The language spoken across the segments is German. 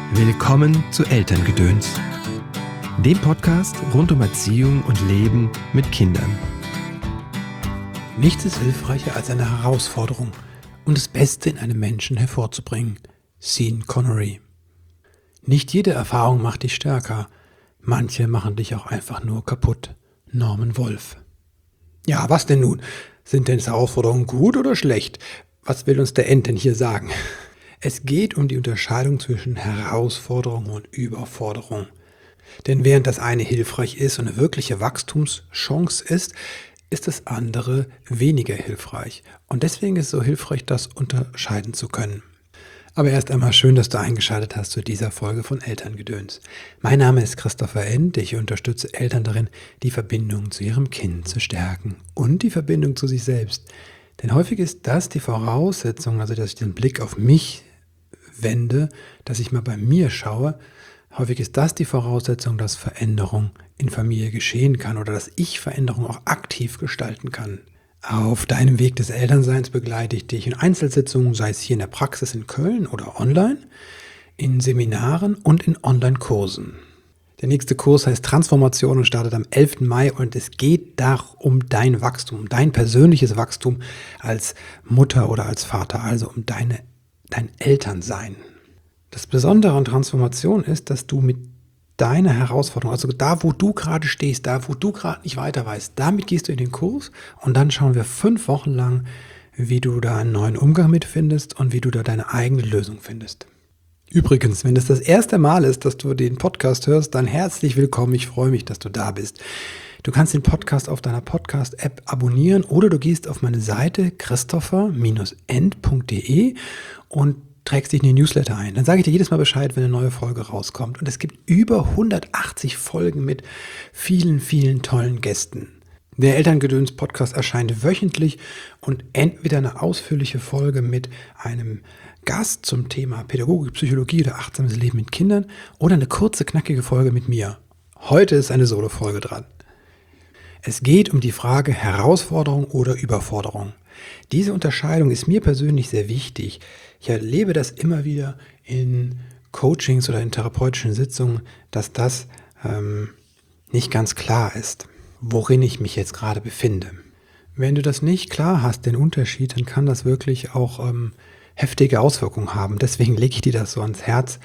Willkommen zu Elterngedöns, dem Podcast rund um Erziehung und Leben mit Kindern. Nichts ist hilfreicher als eine Herausforderung, um das Beste in einem Menschen hervorzubringen. Sean Connery. Nicht jede Erfahrung macht dich stärker, manche machen dich auch einfach nur kaputt. Norman Wolf. Ja, was denn nun? Sind denn Herausforderungen gut oder schlecht? Was will uns der Ent denn hier sagen? Es geht um die Unterscheidung zwischen Herausforderung und Überforderung. Denn während das eine hilfreich ist und eine wirkliche Wachstumschance ist, ist das andere weniger hilfreich. Und deswegen ist es so hilfreich, das unterscheiden zu können. Aber erst einmal schön, dass du eingeschaltet hast zu dieser Folge von Elterngedöns. Mein Name ist Christopher End. Ich unterstütze Eltern darin, die Verbindung zu ihrem Kind zu stärken und die Verbindung zu sich selbst. Denn häufig ist das die Voraussetzung, also dass ich den Blick auf mich wende, dass ich mal bei mir schaue. Häufig ist das die Voraussetzung, dass Veränderung in Familie geschehen kann oder dass ich Veränderung auch aktiv gestalten kann. Auf deinem Weg des Elternseins begleite ich dich in Einzelsitzungen, sei es hier in der Praxis in Köln oder online, in Seminaren und in Online-Kursen. Der nächste Kurs heißt Transformation und startet am 11. Mai und es geht da um dein Wachstum, um dein persönliches Wachstum als Mutter oder als Vater, also um dein Elternsein. Das Besondere an Transformation ist, dass du mit deiner Herausforderung, also da, wo du gerade stehst, da, wo du gerade nicht weiter weißt, damit gehst du in den Kurs und dann schauen wir 5 Wochen lang, wie du da einen neuen Umgang mit findest und wie du da deine eigene Lösung findest. Übrigens, wenn es das erste Mal ist, dass du den Podcast hörst, dann herzlich willkommen. Ich freue mich, dass du da bist. Du kannst den Podcast auf deiner Podcast-App abonnieren oder du gehst auf meine Seite christopher-end.de und trägst dich in den Newsletter ein. Dann sage ich dir jedes Mal Bescheid, wenn eine neue Folge rauskommt. Und es gibt über 180 Folgen mit vielen, vielen tollen Gästen. Der Elterngedöns-Podcast erscheint wöchentlich und entweder eine ausführliche Folge mit einem Gast zum Thema Pädagogik, Psychologie oder achtsames Leben mit Kindern oder eine kurze, knackige Folge mit mir. Heute ist eine Solo-Folge dran. Es geht um die Frage Herausforderung oder Überforderung. Diese Unterscheidung ist mir persönlich sehr wichtig. Ich erlebe das immer wieder in Coachings oder in therapeutischen Sitzungen, dass das nicht ganz klar ist, worin ich mich jetzt gerade befinde. Wenn du das nicht klar hast, den Unterschied, dann kann das wirklich auch heftige Auswirkungen haben. Deswegen lege ich dir das so ans Herz.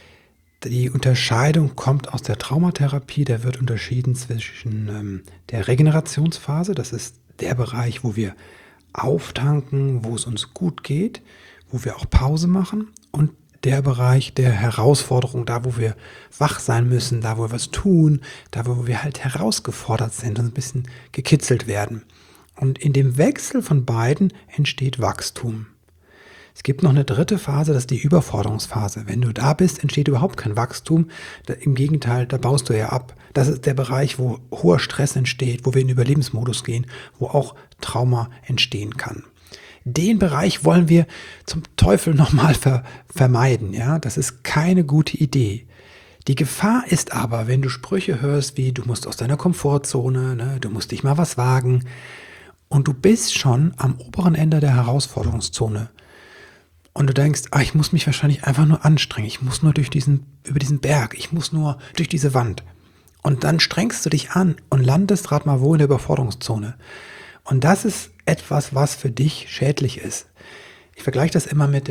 Die Unterscheidung kommt aus der Traumatherapie. Da wird unterschieden zwischen der Regenerationsphase, das ist der Bereich, wo wir auftanken, wo es uns gut geht, wo wir auch Pause machen, und der Bereich der Herausforderung, da wo wir wach sein müssen, da wo wir was tun, da wo wir halt herausgefordert sind und ein bisschen gekitzelt werden. Und in dem Wechsel von beiden entsteht Wachstum. Es gibt noch eine dritte Phase, das ist die Überforderungsphase. Wenn du da bist, entsteht überhaupt kein Wachstum. Im Gegenteil, da baust du ja ab. Das ist der Bereich, wo hoher Stress entsteht, wo wir in den Überlebensmodus gehen, wo auch Trauma entstehen kann. Den Bereich wollen wir zum Teufel nochmal vermeiden. Ja? Das ist keine gute Idee. Die Gefahr ist aber, wenn du Sprüche hörst wie, du musst aus deiner Komfortzone, ne, du musst dich mal was wagen, und du bist schon am oberen Ende der Herausforderungszone. Und du denkst, ich muss mich wahrscheinlich einfach nur anstrengen. Ich muss nur über diesen Berg. Ich muss nur durch diese Wand. Und dann strengst du dich an und landest gerade mal wo in der Überforderungszone. Und das ist etwas, was für dich schädlich ist. Ich vergleiche das immer mit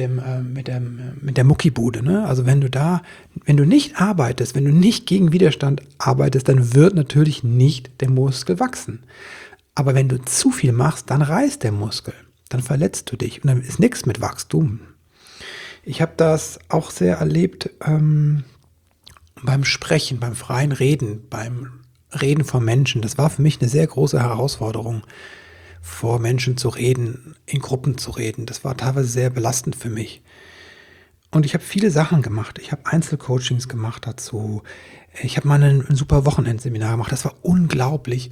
der Muckibude. Ne? Also wenn du nicht arbeitest, wenn du nicht gegen Widerstand arbeitest, dann wird natürlich nicht der Muskel wachsen. Aber wenn du zu viel machst, dann reißt der Muskel. Dann verletzt du dich und dann ist nichts mit Wachstum. Ich habe das auch sehr erlebt beim Sprechen, beim freien Reden, beim Reden vor Menschen. Das war für mich eine sehr große Herausforderung, vor Menschen zu reden, in Gruppen zu reden. Das war teilweise sehr belastend für mich. Und ich habe viele Sachen gemacht. Ich habe Einzelcoachings gemacht dazu. Ich habe mal ein super Wochenendseminar gemacht. Das war unglaublich.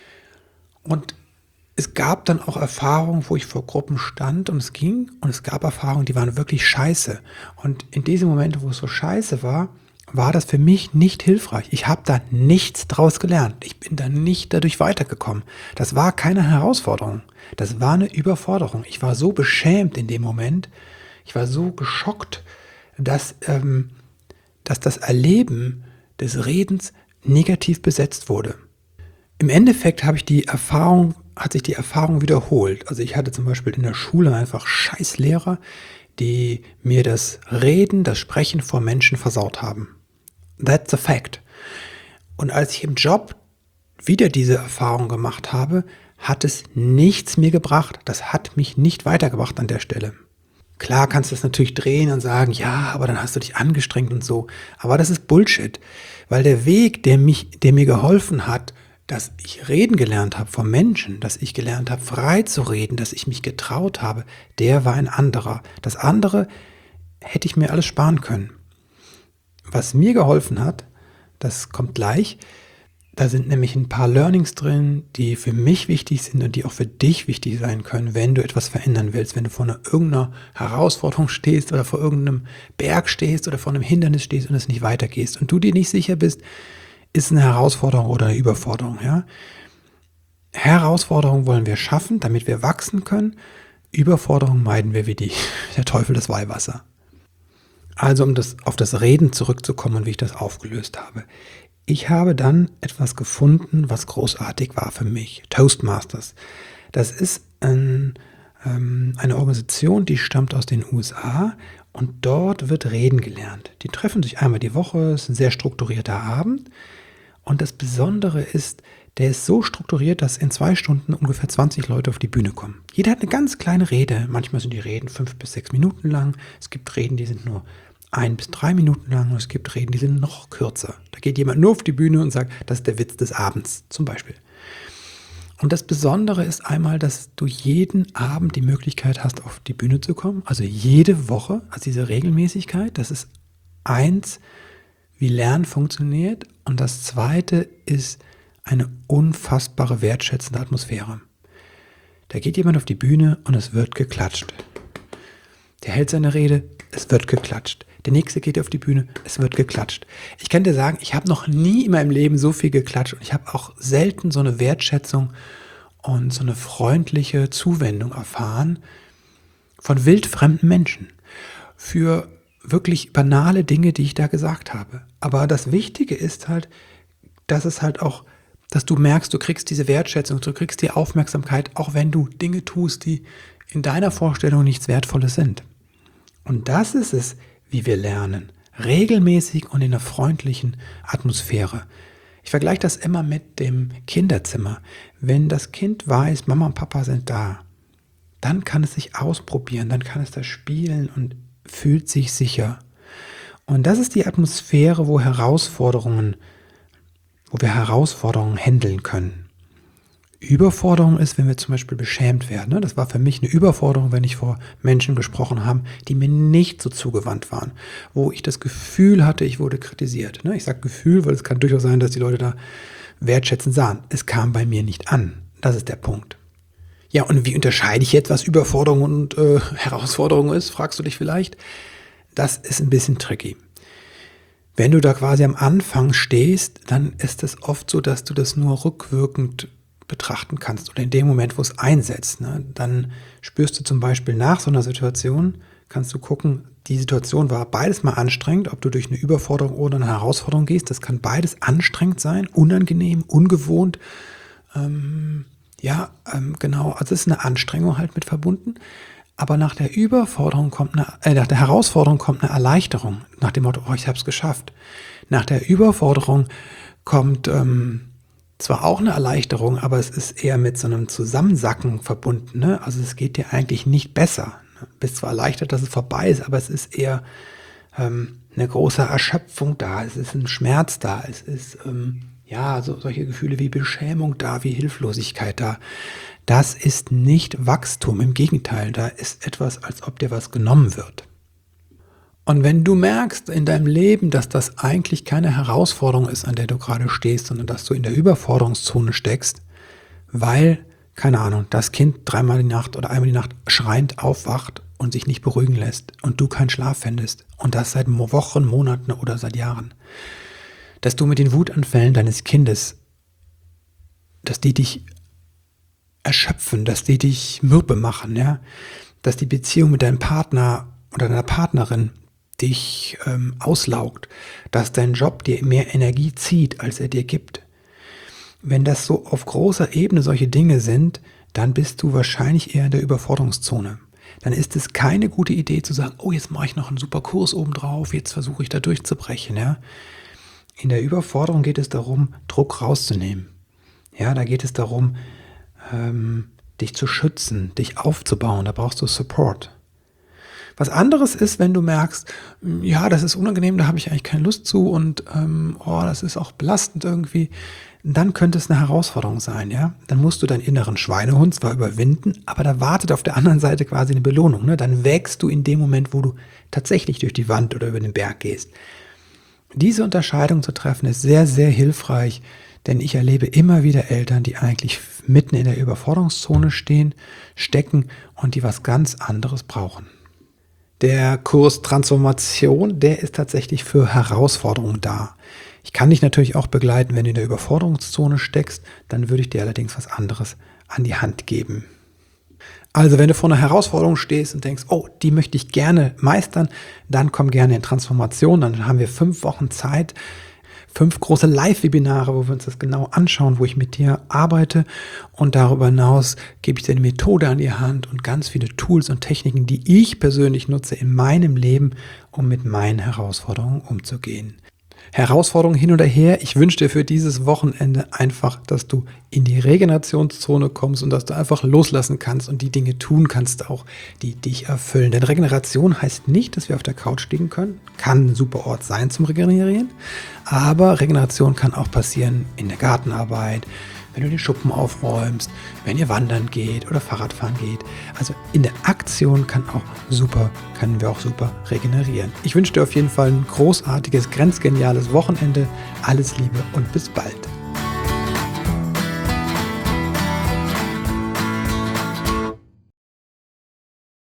Und es gab dann auch Erfahrungen, wo ich vor Gruppen stand und es ging, und es gab Erfahrungen, die waren wirklich scheiße. Und in diesem Moment, wo es so scheiße war, war das für mich nicht hilfreich. Ich habe da nichts draus gelernt. Ich bin da nicht dadurch weitergekommen. Das war keine Herausforderung. Das war eine Überforderung. Ich war so beschämt in dem Moment. Ich war so geschockt, dass dass das Erleben des Redens negativ besetzt wurde. Im Endeffekt hat sich die Erfahrung wiederholt. Also ich hatte zum Beispiel in der Schule einfach scheiß Lehrer, die mir das Reden, das Sprechen vor Menschen versaut haben. That's a fact. Und als ich im Job wieder diese Erfahrung gemacht habe, hat es nichts mir gebracht. Das hat mich nicht weitergebracht an der Stelle. Klar kannst du es natürlich drehen und sagen, ja, aber dann hast du dich angestrengt und so. Aber das ist Bullshit, weil der Weg, der mir geholfen hat, dass ich reden gelernt habe vor Menschen, dass ich gelernt habe, frei zu reden, dass ich mich getraut habe, der war ein anderer. Das andere hätte ich mir alles sparen können. Was mir geholfen hat, das kommt gleich. Da sind nämlich ein paar Learnings drin, die für mich wichtig sind und die auch für dich wichtig sein können, wenn du etwas verändern willst, wenn du vor irgendeiner Herausforderung stehst oder vor irgendeinem Berg stehst oder vor einem Hindernis stehst und es nicht weitergehst und du dir nicht sicher bist, ist eine Herausforderung oder eine Überforderung. Ja? Herausforderung wollen wir schaffen, damit wir wachsen können. Überforderung meiden wir wie der Teufel das Weihwasser. Also um auf das Reden zurückzukommen und wie ich das aufgelöst habe. Ich habe dann etwas gefunden, was großartig war für mich. Toastmasters. Das ist eine Organisation, die stammt aus den USA und dort wird Reden gelernt. Die treffen sich einmal die Woche, es ist ein sehr strukturierter Abend. Und das Besondere ist, der ist so strukturiert, dass in 2 Stunden ungefähr 20 Leute auf die Bühne kommen. Jeder hat eine ganz kleine Rede. Manchmal sind die Reden 5 bis 6 Minuten lang. Es gibt Reden, die sind nur 1 bis 3 Minuten lang und es gibt Reden, die sind noch kürzer. Da geht jemand nur auf die Bühne und sagt, das ist der Witz des Abends zum Beispiel. Und das Besondere ist einmal, dass du jeden Abend die Möglichkeit hast, auf die Bühne zu kommen. Also jede Woche, also diese Regelmäßigkeit, das ist eins, wie Lernen funktioniert. Und das zweite ist eine unfassbare wertschätzende Atmosphäre. Da geht jemand auf die Bühne und es wird geklatscht. Der hält seine Rede, es wird geklatscht. Der nächste geht auf die Bühne, es wird geklatscht. Ich kann dir sagen, ich habe noch nie in meinem Leben so viel geklatscht und ich habe auch selten so eine Wertschätzung und so eine freundliche Zuwendung erfahren von wildfremden Menschen für wirklich banale Dinge, die ich da gesagt habe. Aber das Wichtige ist halt, dass du merkst, du kriegst diese Wertschätzung, du kriegst die Aufmerksamkeit, auch wenn du Dinge tust, die in deiner Vorstellung nichts Wertvolles sind. Und das ist es, wie wir lernen. Regelmäßig und in einer freundlichen Atmosphäre. Ich vergleiche das immer mit dem Kinderzimmer. Wenn das Kind weiß, Mama und Papa sind da, dann kann es sich ausprobieren, dann kann es da spielen und fühlt sich sicher. Und das ist die Atmosphäre, wo wir Herausforderungen handeln können. Überforderung ist, wenn wir zum Beispiel beschämt werden. Das war für mich eine Überforderung, wenn ich vor Menschen gesprochen habe, die mir nicht so zugewandt waren, wo ich das Gefühl hatte, ich wurde kritisiert. Ich sage Gefühl, weil es kann durchaus sein, dass die Leute da wertschätzend sahen. Es kam bei mir nicht an. Das ist der Punkt. Ja, und wie unterscheide ich jetzt, was Überforderung und Herausforderung ist, fragst du dich vielleicht? Das ist ein bisschen tricky. Wenn du da quasi am Anfang stehst, dann ist es oft so, dass du das nur rückwirkend betrachten kannst oder in dem Moment, wo es einsetzt. Dann spürst du zum Beispiel nach so einer Situation, kannst du gucken, die Situation war beides mal anstrengend, ob du durch eine Überforderung oder eine Herausforderung gehst. Das kann beides anstrengend sein, unangenehm, ungewohnt. Genau, also es ist eine Anstrengung halt mit verbunden. Aber nach der Herausforderung kommt eine Erleichterung, nach dem Motto, ich habe es geschafft. Nach der Überforderung kommt zwar auch eine Erleichterung, aber es ist eher mit so einem Zusammensacken verbunden. Also es geht dir eigentlich nicht besser. Du bist zwar erleichtert, dass es vorbei ist, aber es ist eher eine große Erschöpfung da. Es ist ein Schmerz da. Es ist solche Gefühle wie Beschämung da, wie Hilflosigkeit da. Das ist nicht Wachstum. Im Gegenteil, da ist etwas, als ob dir was genommen wird. Und wenn du merkst in deinem Leben, dass das eigentlich keine Herausforderung ist, an der du gerade stehst, sondern dass du in der Überforderungszone steckst, weil, keine Ahnung, das Kind 3-mal die Nacht oder einmal die Nacht schreiend aufwacht und sich nicht beruhigen lässt und du keinen Schlaf findest und das seit Wochen, Monaten oder seit Jahren, dass du mit den Wutanfällen deines Kindes, dass die dich erschöpfen, dass die dich mürbe machen, dass die Beziehung mit deinem Partner oder deiner Partnerin dich auslaugt, dass dein Job dir mehr Energie zieht, als er dir gibt. Wenn das so auf großer Ebene solche Dinge sind, dann bist du wahrscheinlich eher in der Überforderungszone. Dann ist es keine gute Idee zu sagen, oh, jetzt mache ich noch einen super Kurs obendrauf, jetzt versuche ich da durchzubrechen. Ja? In der Überforderung geht es darum, Druck rauszunehmen. Ja, da geht es darum, dich zu schützen, dich aufzubauen. Da brauchst du Support. Was anderes ist, wenn du merkst, ja, das ist unangenehm, da habe ich eigentlich keine Lust zu und das ist auch belastend irgendwie, dann könnte es eine Herausforderung sein, ja. Dann musst du deinen inneren Schweinehund zwar überwinden, aber da wartet auf der anderen Seite quasi eine Belohnung, ne? Dann wächst du in dem Moment, wo du tatsächlich durch die Wand oder über den Berg gehst. Diese Unterscheidung zu treffen ist sehr, sehr hilfreich, denn ich erlebe immer wieder Eltern, die eigentlich mitten in der Überforderungszone stecken und die was ganz anderes brauchen. Der Kurs Transformation, der ist tatsächlich für Herausforderungen da. Ich kann dich natürlich auch begleiten, wenn du in der Überforderungszone steckst, dann würde ich dir allerdings was anderes an die Hand geben. Also wenn du vor einer Herausforderung stehst und denkst, oh, die möchte ich gerne meistern, dann komm gerne in Transformation, dann haben wir 5 Wochen Zeit, 5 große Live-Webinare, wo wir uns das genau anschauen, wo ich mit dir arbeite und darüber hinaus gebe ich dir eine Methode an die Hand und ganz viele Tools und Techniken, die ich persönlich nutze in meinem Leben, um mit meinen Herausforderungen umzugehen. Herausforderungen hin oder her. Ich wünsche dir für dieses Wochenende einfach, dass du in die Regenerationszone kommst und dass du einfach loslassen kannst und die Dinge tun kannst auch, die dich erfüllen. Denn Regeneration heißt nicht, dass wir auf der Couch liegen können. Kann ein super Ort sein zum Regenerieren. Aber Regeneration kann auch passieren in der Gartenarbeit, wenn du den Schuppen aufräumst, wenn ihr wandern geht oder Fahrradfahren geht. Also in der Aktion können wir auch super regenerieren. Ich wünsche dir auf jeden Fall ein großartiges, grenzgeniales Wochenende. Alles Liebe und bis bald.